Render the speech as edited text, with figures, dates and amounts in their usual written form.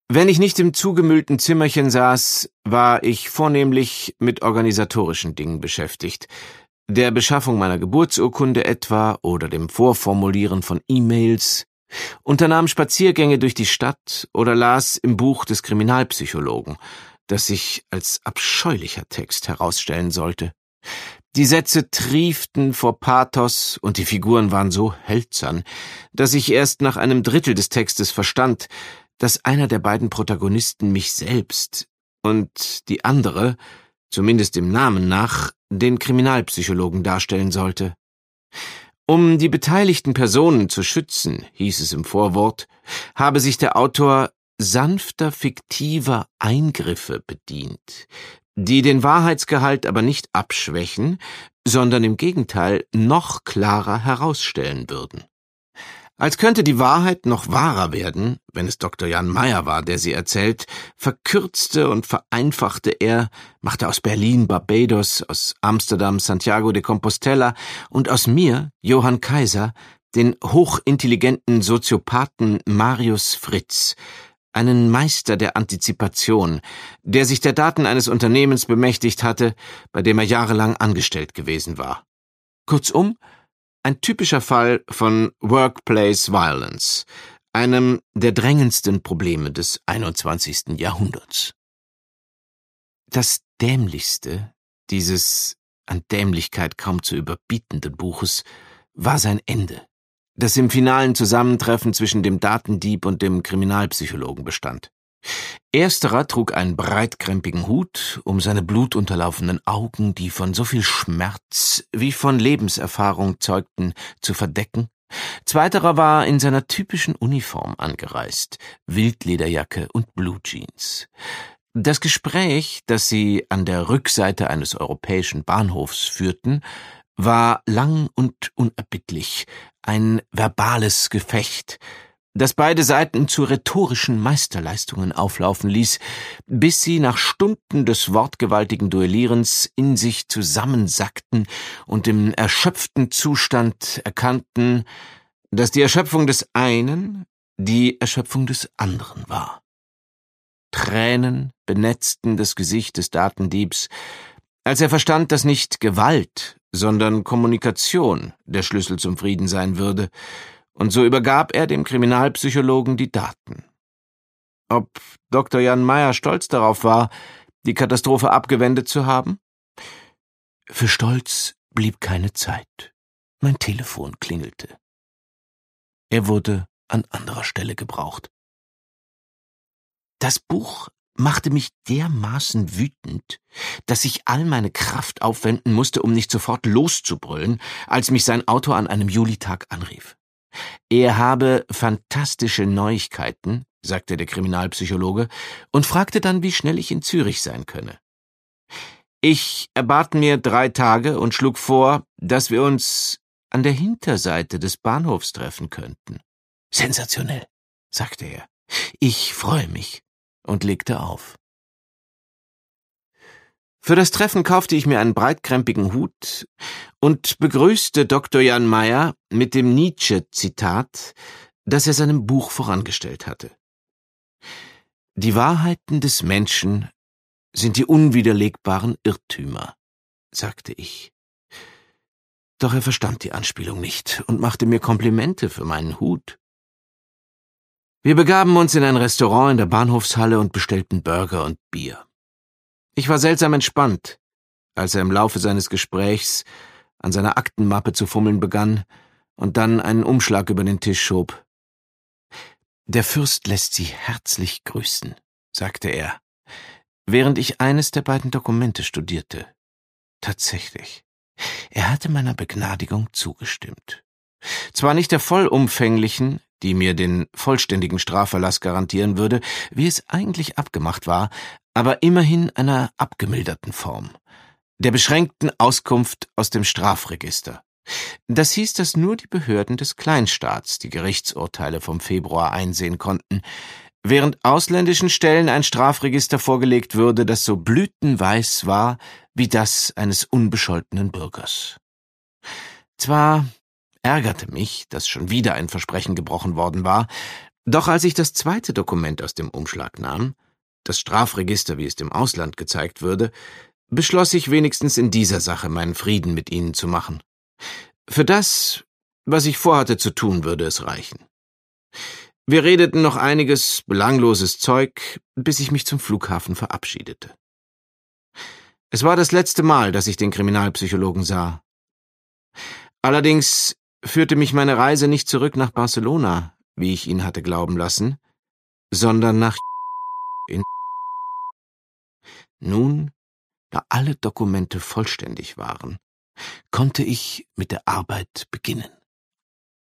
Wenn ich nicht im zugemüllten Zimmerchen saß, war ich vornehmlich mit organisatorischen Dingen beschäftigt, der Beschaffung meiner Geburtsurkunde etwa oder dem Vorformulieren von E-Mails, unternahm Spaziergänge durch die Stadt oder las im Buch des Kriminalpsychologen, das sich als abscheulicher Text herausstellen sollte. Die Sätze trieften vor Pathos und die Figuren waren so hölzern, dass ich erst nach einem Drittel des Textes verstand, dass einer der beiden Protagonisten mich selbst und die andere, zumindest dem Namen nach, den Kriminalpsychologen darstellen sollte. Um die beteiligten Personen zu schützen, hieß es im Vorwort, habe sich der Autor sanfter fiktiver Eingriffe bedient, die den Wahrheitsgehalt aber nicht abschwächen, sondern im Gegenteil noch klarer herausstellen würden. Als könnte die Wahrheit noch wahrer werden, wenn es Dr. Jan Mayer war, der sie erzählt, verkürzte und vereinfachte er, machte aus Berlin Barbados, aus Amsterdam Santiago de Compostela und aus mir, Johann Kaiser, den hochintelligenten Soziopathen Marius Fritz, einen Meister der Antizipation, der sich der Daten eines Unternehmens bemächtigt hatte, bei dem er jahrelang angestellt gewesen war. Kurzum, ein typischer Fall von Workplace Violence, einem der drängendsten Probleme des 21. Jahrhunderts. Das Dämlichste dieses an Dämlichkeit kaum zu überbietenden Buches war sein Ende, das im finalen Zusammentreffen zwischen dem Datendieb und dem Kriminalpsychologen bestand. Ersterer trug einen breitkrempigen Hut, um seine blutunterlaufenen Augen, die von so viel Schmerz wie von Lebenserfahrung zeugten, zu verdecken. Zweiterer war in seiner typischen Uniform angereist, Wildlederjacke und Blue Jeans. Das Gespräch, das sie an der Rückseite eines europäischen Bahnhofs führten, war lang und unerbittlich, ein verbales Gefecht, das beide Seiten zu rhetorischen Meisterleistungen auflaufen ließ, bis sie nach Stunden des wortgewaltigen Duellierens in sich zusammensackten und im erschöpften Zustand erkannten, dass die Erschöpfung des einen die Erschöpfung des anderen war. Tränen benetzten das Gesicht des Datendiebs, als er verstand, dass nicht Gewalt, sondern Kommunikation der Schlüssel zum Frieden sein würde, und so übergab er dem Kriminalpsychologen die Daten. Ob Dr. Jan Mayer stolz darauf war, die Katastrophe abgewendet zu haben? Für Stolz blieb keine Zeit. Mein Telefon klingelte. Er wurde an anderer Stelle gebraucht. Das Buch machte mich dermaßen wütend, dass ich all meine Kraft aufwenden musste, um nicht sofort loszubrüllen, als mich sein Autor an einem Julitag anrief. Er habe fantastische Neuigkeiten, sagte der Kriminalpsychologe und fragte dann, wie schnell ich in Zürich sein könne. Ich erbat mir 3 Tage und schlug vor, dass wir uns an der Hinterseite des Bahnhofs treffen könnten. Sensationell, sagte er. Ich freue mich und legte auf. Für das Treffen kaufte ich mir einen breitkrempigen Hut und begrüßte Dr. Jan Mayer mit dem Nietzsche-Zitat, das er seinem Buch vorangestellt hatte. Die Wahrheiten des Menschen sind die unwiderlegbaren Irrtümer, sagte ich. Doch er verstand die Anspielung nicht und machte mir Komplimente für meinen Hut. Wir begaben uns in ein Restaurant in der Bahnhofshalle und bestellten Burger und Bier. Ich war seltsam entspannt, als er im Laufe seines Gesprächs an seiner Aktenmappe zu fummeln begann und dann einen Umschlag über den Tisch schob. »Der Fürst lässt Sie herzlich grüßen«, sagte er, während ich eines der beiden Dokumente studierte. Tatsächlich, er hatte meiner Begnadigung zugestimmt. Zwar nicht der vollumfänglichen, die mir den vollständigen Strafverlass garantieren würde, wie es eigentlich abgemacht war, aber immerhin einer abgemilderten Form, der beschränkten Auskunft aus dem Strafregister. Das hieß, dass nur die Behörden des Kleinstaats die Gerichtsurteile vom Februar einsehen konnten, während ausländischen Stellen ein Strafregister vorgelegt würde, das so blütenweiß war wie das eines unbescholtenen Bürgers. Zwar ärgerte mich, dass schon wieder ein Versprechen gebrochen worden war, Doch als ich das zweite Dokument aus dem Umschlag nahm, das Strafregister, wie es dem Ausland gezeigt würde, beschloss ich wenigstens in dieser Sache meinen Frieden mit ihnen zu machen. Für das, was ich vorhatte zu tun, würde es reichen. Wir redeten noch einiges belangloses Zeug, bis ich mich zum Flughafen verabschiedete. Es war das letzte Mal, dass ich den Kriminalpsychologen sah. Allerdings führte mich meine Reise nicht zurück nach Barcelona, wie ich ihn hatte glauben lassen, sondern nach in. Nun, da alle Dokumente vollständig waren, konnte ich mit der Arbeit beginnen.